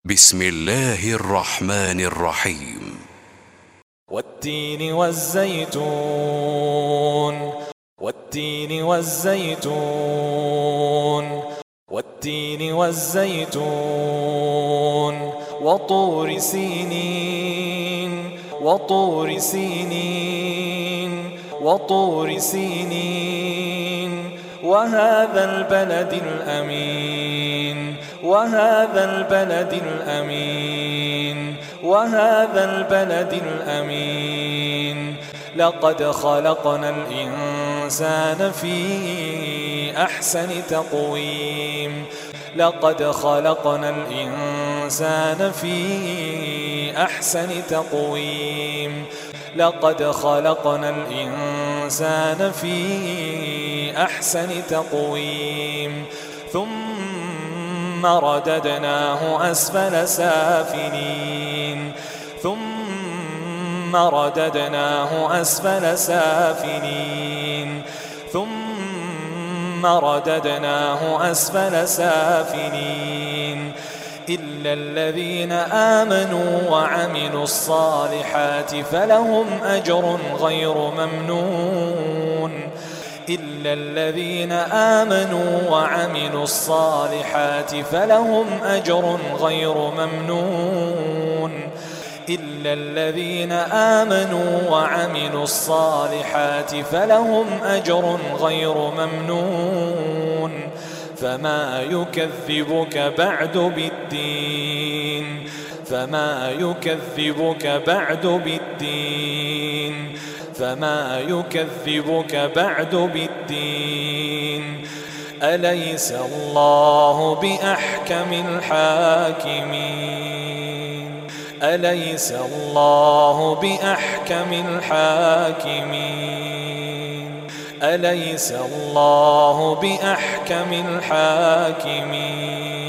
بسم الله الرحمن الرحيم. والتين والزيتون والتين والزيتون والتين والزيتون وطور سينين وطور سينين وطور سينين وهذا البلد الأمين وهذا البلد الأمين وهذا البلد الأمين لقد خلقنا الإنسان في أحسن تقويم لقد خلقنا الإنسان في أحسن تقويم لقد خلقنا الإنسان في أحسن تقويم ثم رددناه أسفل سافلين ثم رددناه أسفل سافلين ثم رددناه أسفل سافلين إلا الذين آمنوا وعملوا الصالحات فلهم أجر غير ممنون إلا الذين آمنوا وعملوا الصالحات فلهم أجر غير ممنون إلا الذين آمنوا وعملوا الصالحات فلهم أجر غير ممنون فما يكذبك بعد بالدين فما يكذبك بعد بالدين فما يكذبك بعد بالدين أليس الله بأحكم الحاكمين أليس الله بأحكم الحاكمين أليس الله بأحكم الحاكمين